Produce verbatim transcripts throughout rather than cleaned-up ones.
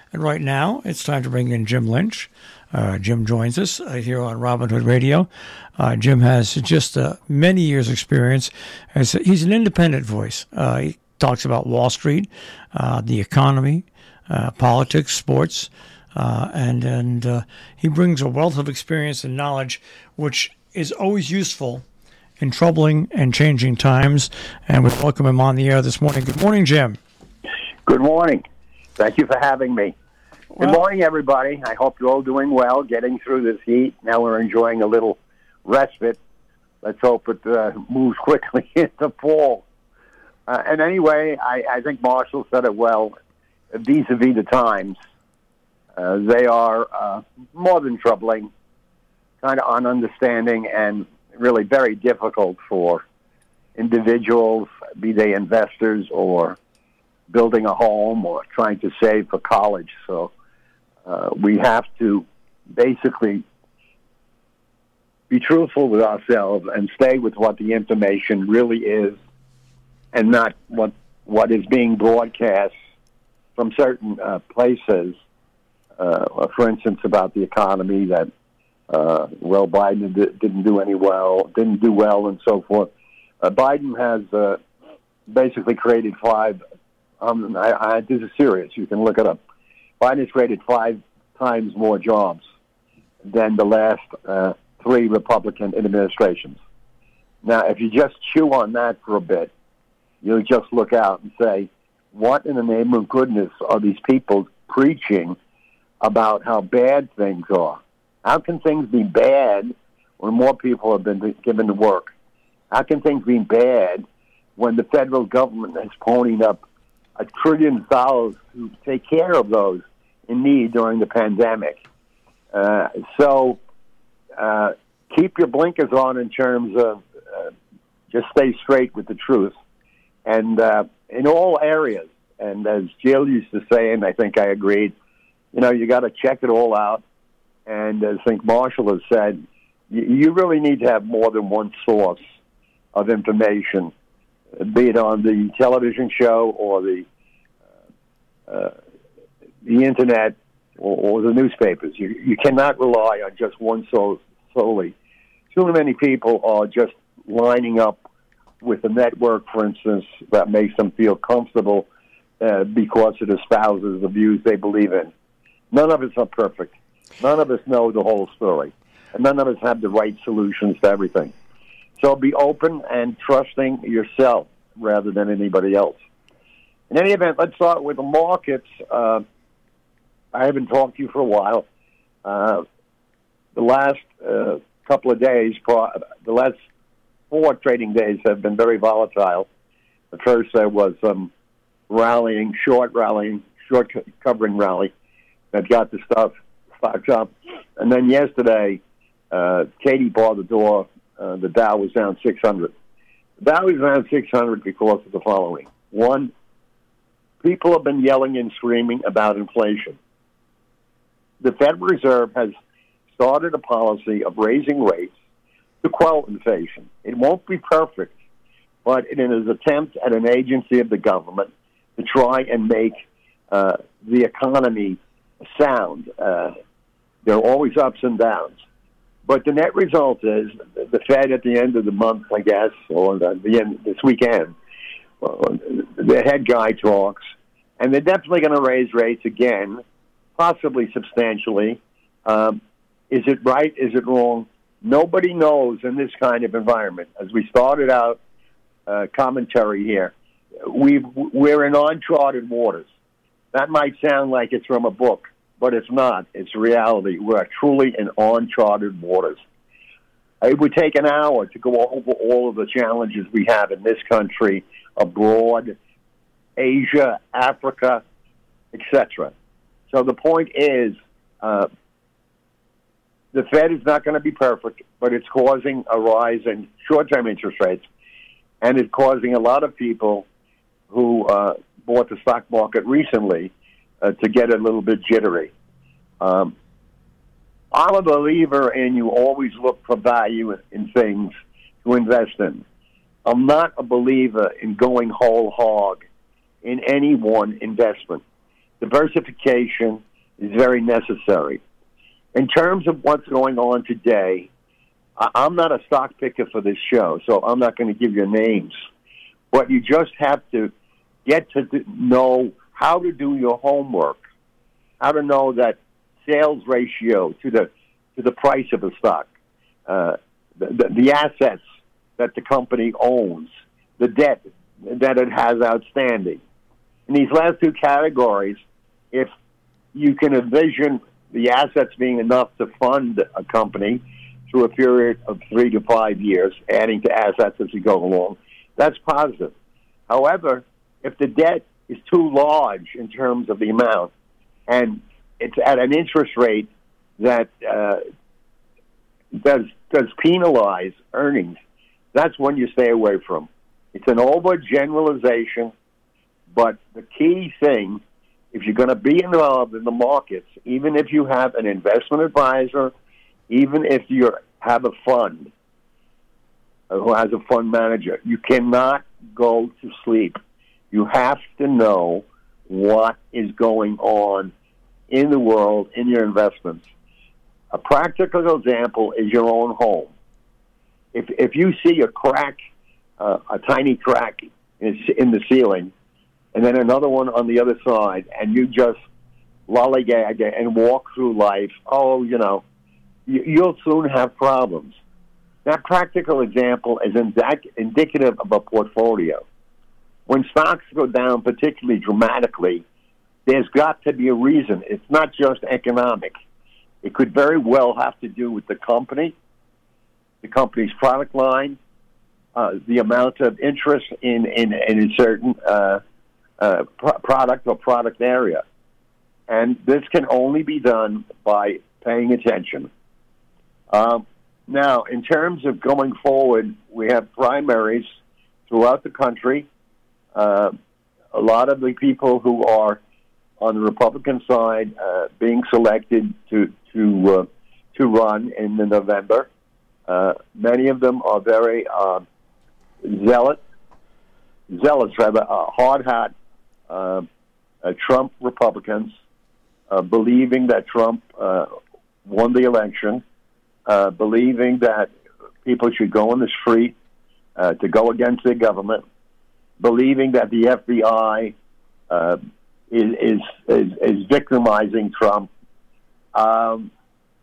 And right now, it's time to bring in Jim Lynch. Uh, Jim joins us uh, here on Robin Hood Radio. Uh, Jim has just uh, many years' experience. As he's an independent voice. Uh, he talks about Wall Street, uh, the economy, uh, politics, sports, uh, and and uh, he brings a wealth of experience and knowledge, which is always useful in troubling and changing times. And we welcome him on the air this morning. Good morning, Jim. Good morning. Thank you for having me. Good Well, morning, everybody. I hope you're all doing well, getting through this heat. Now we're enjoying a little respite. Let's hope it uh, moves quickly into fall. Uh, and anyway, I, I think Marshall said it well. Vis-a-vis the times, uh, they are uh, more than troubling, kind of ununderstanding, and really very difficult for individuals, be they investors or building a home or trying to save for college. So uh, we have to basically be truthful with ourselves and stay with what the information really is and not what what is being broadcast from certain uh, places. Uh, for instance, about the economy that Uh, well, Biden d- didn't do any well, didn't do well, and so forth. Uh, Biden has uh, basically created five. Um, I, I, this is serious. You can look it up. Biden has created five times more jobs than the last uh, three Republican administrations. Now, if you just chew on that for a bit, you'll just look out and say, "What in the name of goodness are these people preaching about how bad things are? How can things be bad when more people have been given to work? How can things be bad when the federal government has ponied up a trillion dollars to take care of those in need during the pandemic?" Uh, so uh, keep your blinkers on in terms of uh, just stay straight with the truth. And uh, in all areas, and as Jill used to say, and I think I agreed, you know, you got to check it all out. And as I think Marshall has said, you, you really need to have more than one source of information, be it on the television show or the uh, uh, the internet or, or the newspapers. You, you cannot rely on just one source solely. Too many people are just lining up with a network, for instance, that makes them feel comfortable uh, because it espouses the views they believe in. None of us are perfect. None of us know the whole story, and none of us have the right solutions to everything. So be open and trusting yourself rather than anybody else. In any event, let's start with the markets. Uh, I haven't talked to you for a while. Uh, the last uh, couple of days, the last four trading days have been very volatile. The first there was um, rallying, short rallying, short covering rally that got the stuff stocks up. And then yesterday, uh, Katie barred the door. Uh, the Dow was down six hundred. The Dow was down six hundred because of the following. One, people have been yelling and screaming about inflation. The Federal Reserve has started a policy of raising rates to quell inflation. It won't be perfect, but in an attempt at an agency of the government to try and make uh, the economy sound. Uh, there are always ups and downs. But the net result is the Fed at the end of the month, I guess, or the, the end this weekend, uh, the head guy talks, and they're definitely going to raise rates again, possibly substantially. Um, is it right? Is it wrong? Nobody knows in this kind of environment. As we started out uh, commentary here, we've, we're in uncharted waters. That might sound like it's from a book, but it's not. It's reality. We're truly in uncharted waters. It would take an hour to go over all of the challenges we have in this country, abroad, Asia, Africa, et cetera. So the point is, uh, the Fed is not going to be perfect, but it's causing a rise in short-term interest rates, and it's causing a lot of people who uh, bought the stock market recently uh, to get a little bit jittery. Um, I'm a believer in you always look for value in things to invest in. I'm not a believer in going whole hog in any one investment. diversification is very necessary. In terms of what's going on today, I'm not a stock picker for this show, so I'm not going to give you names. But you just have to get to know how to do your homework, how to know that sales ratio to the to the price of a stock, uh, the, the, the assets that the company owns, the debt that it has outstanding. In these last two categories, if you can envision the assets being enough to fund a company through a period of three to five years, adding to assets as you go along, that's positive. However, if the debt is too large in terms of the amount, and it's at an interest rate that uh, does does penalize earnings, that's one you stay away from. It's an overgeneralization, but the key thing, if you're going to be involved in the markets, even if you have an investment advisor, even if you have a fund who has a fund manager, you cannot go to sleep. You have to know what is going on in the world, in your investments. A practical example is your own home. If if you see a crack, uh, a tiny crack in, in the ceiling, and then another one on the other side, and you just lollygag and walk through life, oh, you know, you, you'll soon have problems. That practical example is indic- indicative of a portfolio. When stocks go down particularly dramatically, there's got to be a reason. It's not just economic. It could very well have to do with the company, the company's product line, uh, the amount of interest in, in, in a certain uh, uh, pro- product or product area. And this can only be done by paying attention. Um, now, in terms of going forward, we have primaries throughout the country. Uh, a lot of the people who are on the Republican side uh, being selected to to uh, to run in the November. Uh, many of them are very uh, zealot, zealous, rather, uh, hard hat uh, uh, Trump Republicans, uh, believing that Trump uh, won the election, uh, believing that people should go on the street uh, to go against the government, believing that the F B I uh, is, is is is victimizing Trump, um,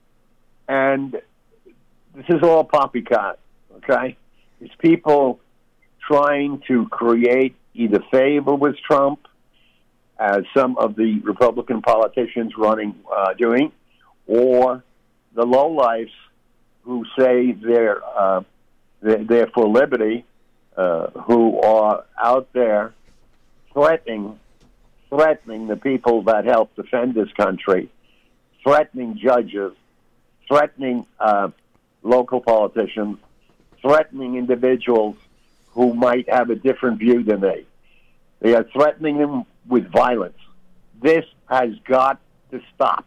and this is all poppycock. Okay, it's people trying to create either favor with Trump, as some of the Republican politicians running uh, doing, or the lowlifes who say they're uh, they're, they're for liberty, uh, who are out there threatening threatening the people that help defend this country, threatening judges, threatening uh, local politicians, threatening individuals who might have a different view than they. They are threatening them with violence. This has got to stop.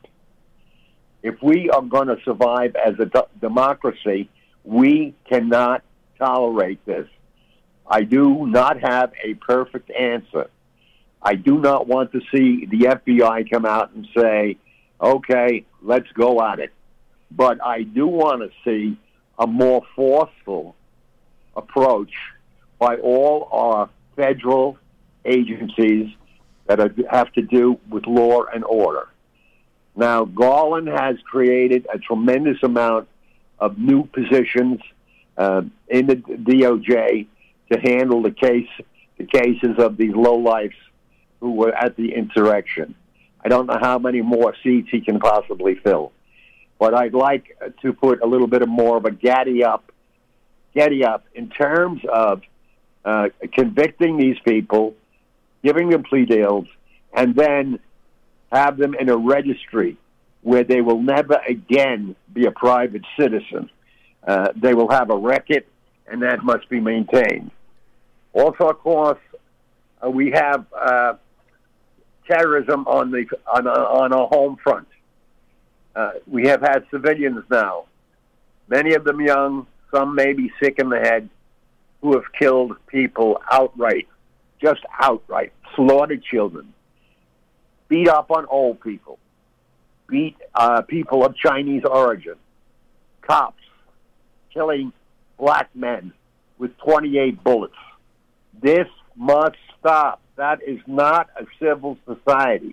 If we are going to survive as a d- democracy, we cannot tolerate this. I do not have a perfect answer. I do not want to see the F B I come out and say, okay, let's go at it. But I do want to see a more forceful approach by all our federal agencies that are, have to do with law and order. Now, Garland has created a tremendous amount of new positions uh, in the D O J to handle the case, the cases of these lowlifes who were at the insurrection. I don't know how many more seats he can possibly fill, but I'd like to put a little bit of more of a gaddy up, gaddy up in terms of uh, convicting these people, giving them plea deals, and then have them in a registry where they will never again be a private citizen. Uh, they will have a record, and that must be maintained. Also, of course, uh, we have uh, terrorism on the on, on our home front. Uh, we have had civilians now, many of them young, some maybe sick in the head, who have killed people outright, just outright, slaughtered children. beat up on old people, beat uh, people of Chinese origin, cops killing black men with twenty-eight bullets. This must stop. That is not a civil society.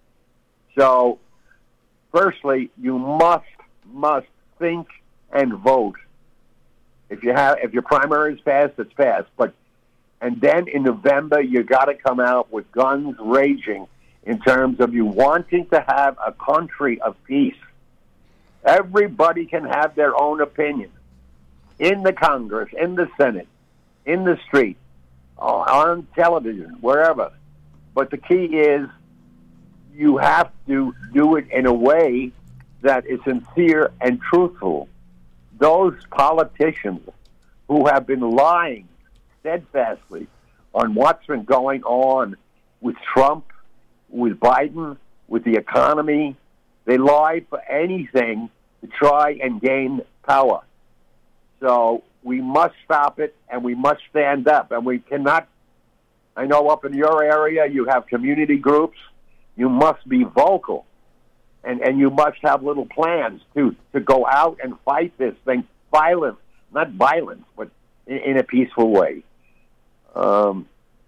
So, firstly, you must, must think and vote. If you have, if your primary is passed, it's passed. But, and then in November, you got to come out with guns raging in terms of you wanting to have a country of peace. Everybody can have their own opinion in the Congress, in the Senate, in the street, on television, wherever. But the key is you have to do it in a way that is sincere and truthful. Those politicians who have been lying steadfastly on what's been going on with Trump, with Biden, with the economy, they lie for anything to try and gain power. So we must stop it, and we must stand up. And we cannot, I know up in your area you have community groups. You must be vocal, and, and you must have little plans to, to go out and fight this thing, violent, not violence, but in, in a peaceful way. Um,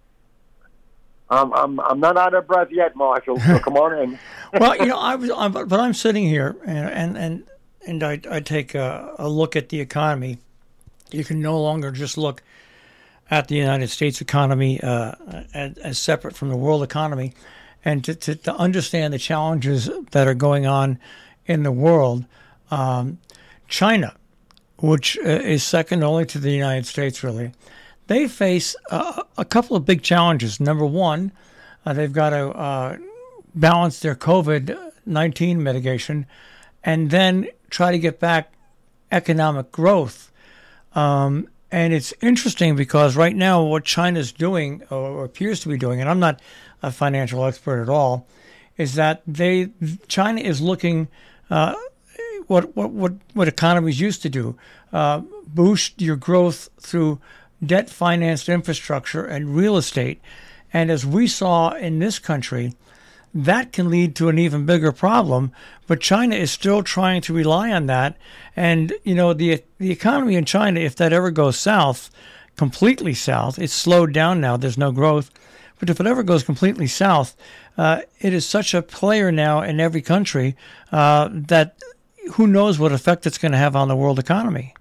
I'm, I'm, I'm not out of breath yet, Marshall, so come on in. Well, you know, I was, I'm, but I'm sitting here, and and, and and I, I take a, a look at the economy. You can no longer just look at the United States economy uh, as, as separate from the world economy, and to, to, to understand the challenges that are going on in the world. Um, China, which is second only to the United States, really, they face uh, a couple of big challenges. Number one, uh, they've got to uh, balance their COVID nineteen mitigation and then try to get back economic growth. Um, and it's interesting because right now what China's doing, or appears to be doing, and I'm not a financial expert at all, is that they China is looking uh, what, what what what economies used to do, uh, boost your growth through debt-financed infrastructure and real estate. And as we saw in this country, that can lead to an even bigger problem. But China is still trying to rely on that. And, you know, the the economy in China, if that ever goes south, completely south, it's slowed down now, there's no growth. But if it ever goes completely south, uh, it is such a player now in every country uh, that who knows what effect it's going to have on the world economy.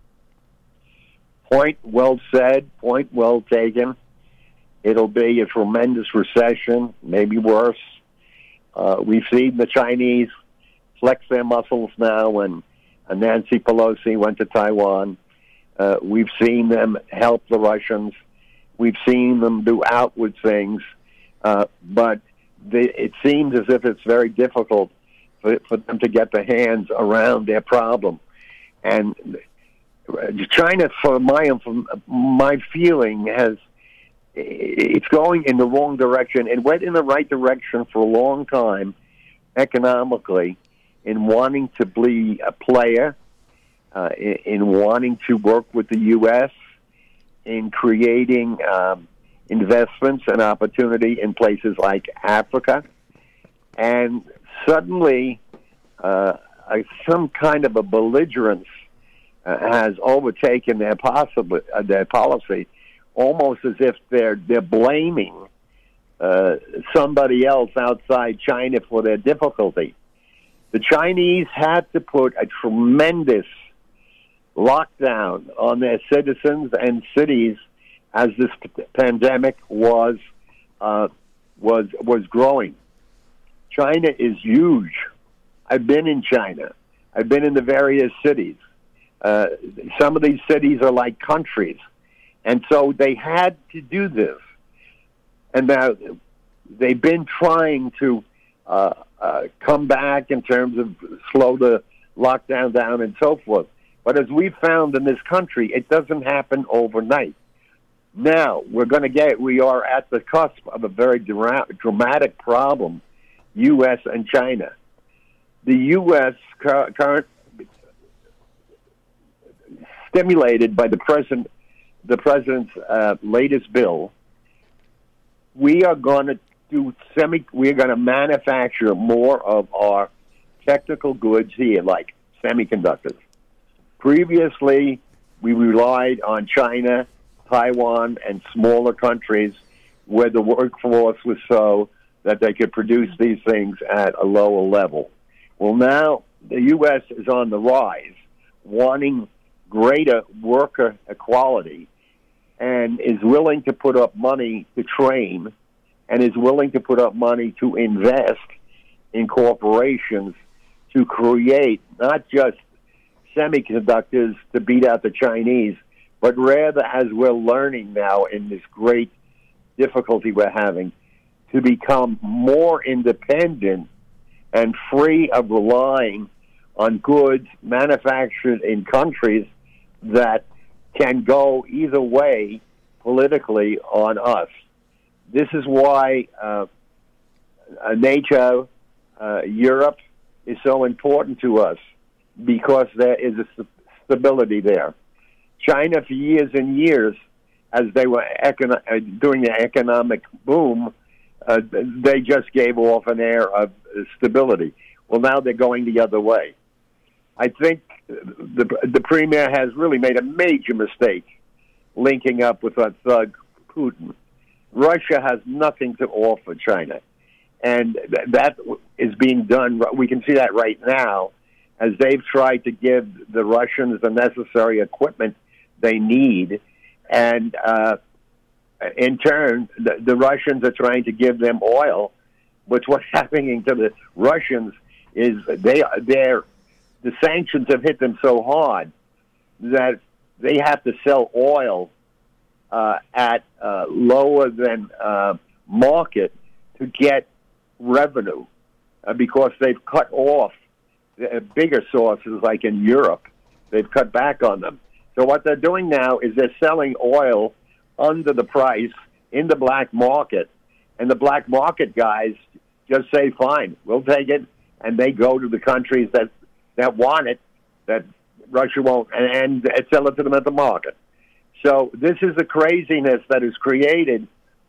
Point well said, point well taken. It'll be a tremendous recession, maybe worse. Uh, we've seen the Chinese flex their muscles now when uh, Nancy Pelosi went to Taiwan. Uh, we've seen them help the Russians. We've seen them do outward things. Uh, but they, it seems as if it's very difficult for, for them to get their hands around their problem. And China, for my, for my feeling, has it's going in the wrong direction. It went in the right direction for a long time, economically, in wanting to be a player, uh, in, in wanting to work with the U S, in creating um, investments and opportunity in places like Africa. And suddenly, uh, some kind of a belligerence uh, has overtaken their, possibly, uh, their policy, almost as if they're they're blaming uh, somebody else outside China for their difficulty. The Chinese had to put a tremendous lockdown on their citizens and cities as this p- pandemic was uh, was was growing. China is huge. I've been in China. I've been in the various cities. Uh, some of these cities are like countries. And so they had to do this. And now they've been trying to uh, uh, come back in terms of slow the lockdown down and so forth. But as we found in this country, it doesn't happen overnight. Now, we're going to get, we are at the cusp of a very dra- dramatic problem, U S and China. The U S cur- current, stimulated by the president, the president's uh, latest bill, we are going to do semi. We're going to manufacture more of our technical goods here, like semiconductors. Previously, we relied on China, Taiwan, and smaller countries where the workforce was so that they could produce these things at a lower level. Well, now the U S is on the rise, wanting greater worker equality, and is willing to put up money to train, and is willing to put up money to invest in corporations to create not just semiconductors to beat out the Chinese, but rather, as we're learning now in this great difficulty we're having, to become more independent and free of relying on goods manufactured in countries that can go either way politically on us. This is why uh, NATO, uh, Europe, is so important to us, because there is a st- stability there. China, for years and years, as they were econo- uh, doing the economic boom, uh, they just gave off an air of stability. Well, now they're going the other way. I think the, the premier has really made a major mistake linking up with that thug Putin. Russia has nothing to offer China, and th- that is being done. We can see that right now, as they've tried to give the Russians the necessary equipment they need, and uh, in turn, the, the Russians are trying to give them oil. But what's happening to the Russians is they they're the sanctions have hit them so hard that they have to sell oil uh, at uh, lower than uh, market to get revenue, uh, because they've cut off the bigger sources, like in Europe. They've cut back on them. So what they're doing now is they're selling oil under the price in the black market, and the black market guys just say, fine, we'll take it, and they go to the countries that, that want it, that Russia won't, and, and sell it to them at the market. So this is the craziness that is created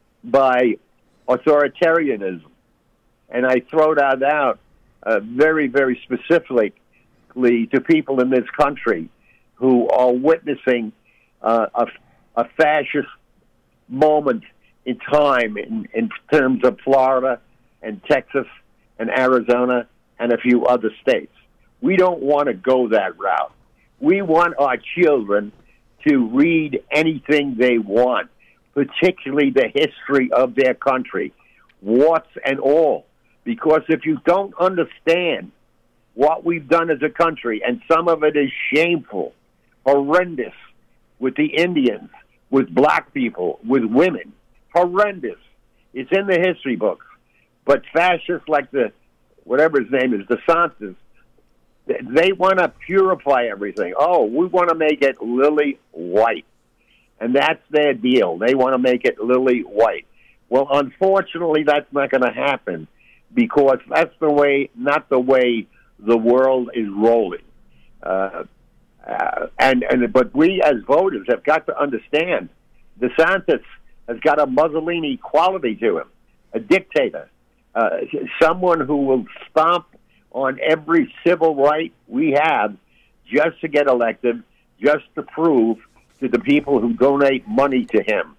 by authoritarianism. And I throw that out uh, very, very specifically to people in this country who are witnessing uh, a, a fascist moment in time in, in terms of Florida and Texas and Arizona and a few other states. We don't want to go that route. We want our children to read anything they want, particularly the history of their country, warts and all. Because if you don't understand what we've done as a country, and some of it is shameful, horrendous, with the Indians, with black people, with women, horrendous. It's in the history books. But fascists like the, whatever his name is, DeSantis, they want to purify everything. Oh, we want to make it lily white. And that's their deal. They want to make it lily white. Well, unfortunately, that's not going to happen, because that's the way, not the way the world is rolling. Uh, uh, and, and But we as voters have got to understand DeSantis has got a Mussolini quality to him, a dictator, uh, someone who will stomp on every civil right we have just to get elected, just to prove to the people who donate money to him.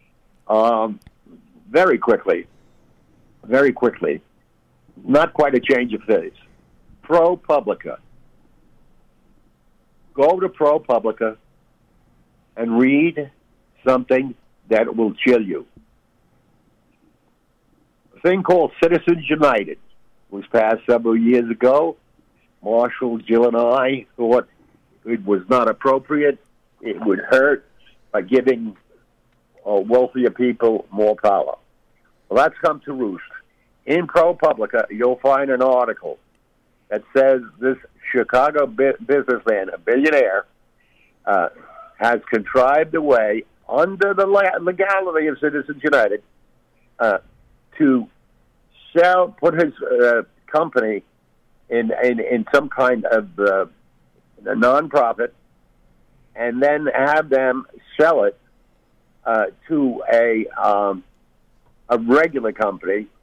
Um, very quickly, very quickly, not quite a change of pace. ProPublica. Go to ProPublica and read something that will chill you. A thing called Citizens United was passed several years ago. Marshall, Jill, and I thought it was not appropriate. It would hurt by giving uh, wealthier people more power. Well, that's come to roost. In ProPublica, you'll find an article that says this Chicago bi- businessman, a billionaire, uh, has contrived a way, under the legality of Citizens United, uh, to sell, put his uh, company in, in in some kind of uh, a nonprofit, and then have them sell it uh, to a um, a regular company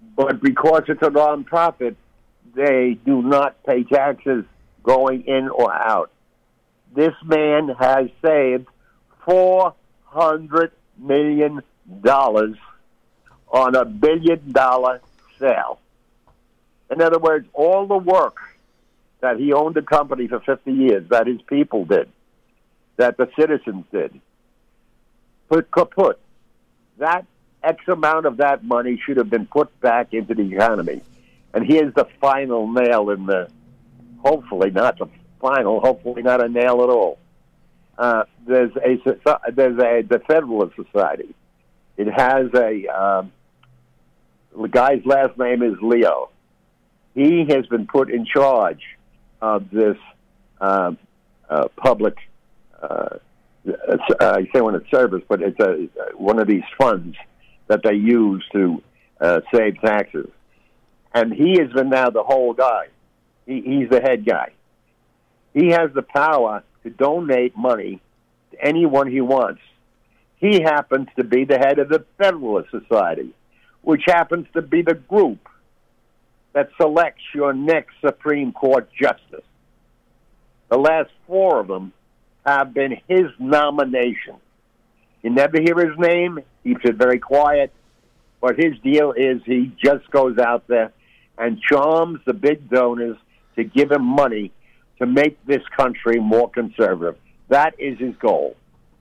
but because it's a nonprofit, they do not pay taxes going in or out. This man has saved four hundred million dollars on a billion dollar sale. In other words, all the work that he owned the company for fifty years, that his people did, that the citizens did, put kaput. That X amount of that money should have been put back into the economy. And here's the final nail in the, hopefully not the final, hopefully not a nail at all. Uh, there's a there's a the Federalist Society. It has a um, the guy's last name is Leo. He has been put in charge of this uh, uh, public. Uh, I say when it's service, but it's a one of these funds that they use to uh, save taxes. And he has been now the whole guy. He, he's the head guy. He has the power to donate money to anyone he wants. He happens to be the head of the Federalist Society, which happens to be the group that selects your next Supreme Court justice. The last four of them have been his nomination. You never hear his name. He keeps it very quiet. But his deal is he just goes out there and charms the big donors to give him money to make this country more conservative. That is his goal.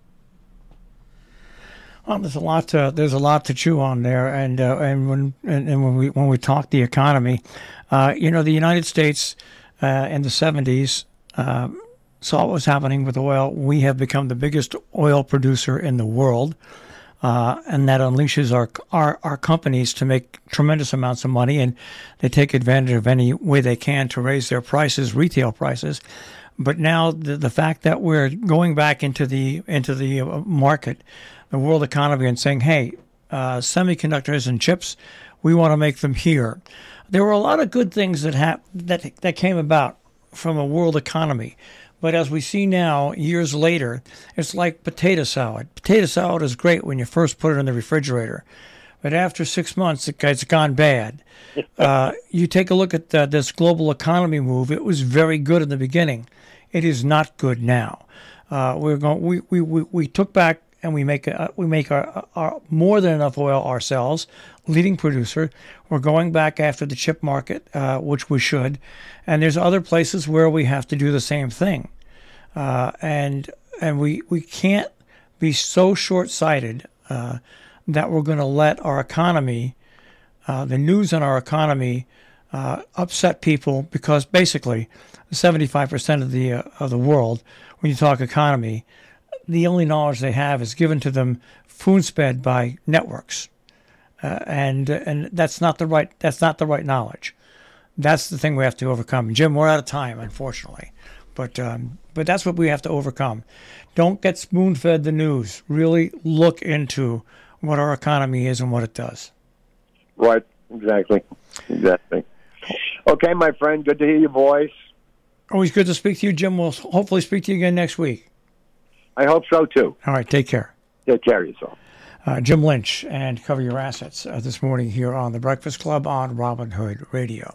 Well, there's a lot to there's a lot to chew on there, and uh, and when and, and when we when we talk the economy, uh, you know, the United States uh, in the seventies uh, saw what was happening with oil. We have become the biggest oil producer in the world. Uh, and that unleashes our, our our companies to make tremendous amounts of money, and they take advantage of any way they can to raise their prices, retail prices. But now the, the fact that we're going back into the into the market, the world economy, and saying, hey, uh, semiconductors and chips, we want to make them here. There were a lot of good things that hap- that that came about from a world economy. But as we see now, years later, it's like potato salad. Potato salad is great when you first put it in the refrigerator. But after six months, it's gone bad. Uh, you take a look at the, this global economy move. It was very good in the beginning. It is not good now. Uh, we're going. We, we, we, we took back and we make a, we make our, our more than enough oil ourselves, leading producer. We're going back after the chip market, uh, which we should. And there's other places where we have to do the same thing. Uh, and and we, we can't be so short-sighted uh, that we're going to let our economy, uh, the news on our economy, uh, upset people, because basically seventy-five percent of the uh, of the world, when you talk economy, the only knowledge they have is given to them spoon-fed by networks, uh, and and that's not the right that's not the right knowledge. That's the thing we have to overcome. Jim, we're out of time, unfortunately, but um, but that's what we have to overcome. Don't get spoon-fed the news. Really look into what our economy is and what it does. Right. Exactly. Exactly. Okay, my friend. Good to hear your voice. Always good to speak to you, Jim. We'll hopefully speak to you again next week. I hope so, too. All right. Take care. Take care of yourself. Uh, Jim Lynch and Cover Your Assets uh, this morning here on The Breakfast Club on Robin Hood Radio.